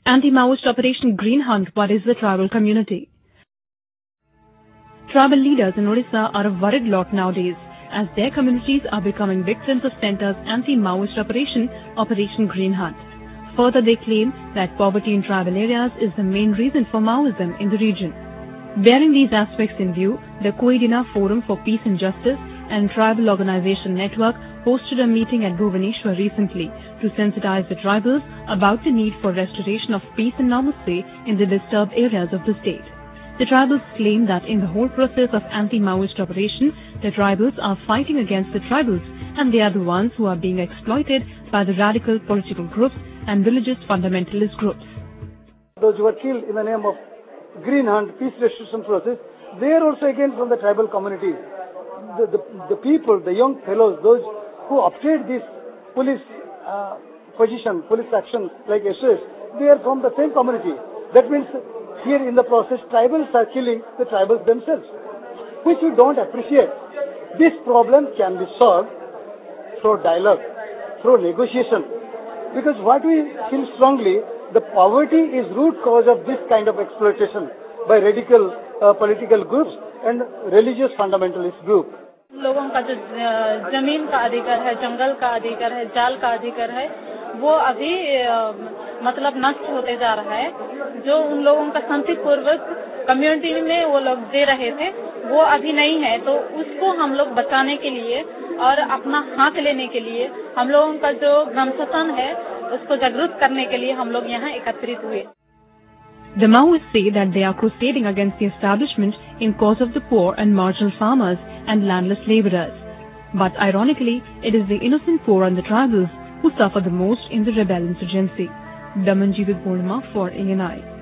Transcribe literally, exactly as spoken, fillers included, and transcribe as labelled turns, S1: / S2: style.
S1: Anti-Maoist Operation Green Hunt worries the tribal community. Tribal leaders in Odisha are a worried lot nowadays, as their communities are becoming victims of Centre's anti-Maoist operation, Operation Green Hunt. Further, they claim that poverty in tribal areas is the main reason for Maoism in the region. Bearing these aspects in view, the Koidina Forum for Peace and Justice and Tribal Organization Network hosted a meeting at Bhubaneswar recently to sensitize the tribals about the need for restoration of peace and normalcy in the disturbed areas of the state. The tribals claim that in the whole process of anti-Maoist operation, the tribals are fighting against the tribals and they are the ones who are being exploited by the radical political groups and religious fundamentalist groups.
S2: Those who were killed in the name of Green Hunt, peace restoration process, they are also again from the tribal communities. The, the, the people, the young fellows, those who opted this police uh, position, police action like S O S, they are from the same community. That means here in the process, tribals are killing the tribals themselves, which we don't appreciate. This problem can be solved through dialogue, through negotiation. Because what we feel strongly, the poverty is root cause of this kind of exploitation by radical uh, political groups and religious fundamentalist groups.
S3: लोगों का जो जमीन का अधिकार है, जंगल का अधिकार है, जाल का अधिकार है, वो अभी मतलब नष्ट होते जा रहा है. जो उन लोगों का शांतिपूर्वक कम्युनिटी में वो लोग दे रहे थे, वो अभी नहीं है. तो उसको हम लोग बचाने के लिए और अपना हक लेने के लिए हम लोगों का जो ग्राम शासन है, उसको जागरूक करने के लिए हम लोग यहाँ एकत्रित हुए.
S1: The Maoists say that they are crusading against the establishment in cause of the poor and marginal farmers and landless laborers. But ironically, it is the innocent poor and the tribals who suffer the most in the rebel insurgency. Damanji with Purnima for A N I.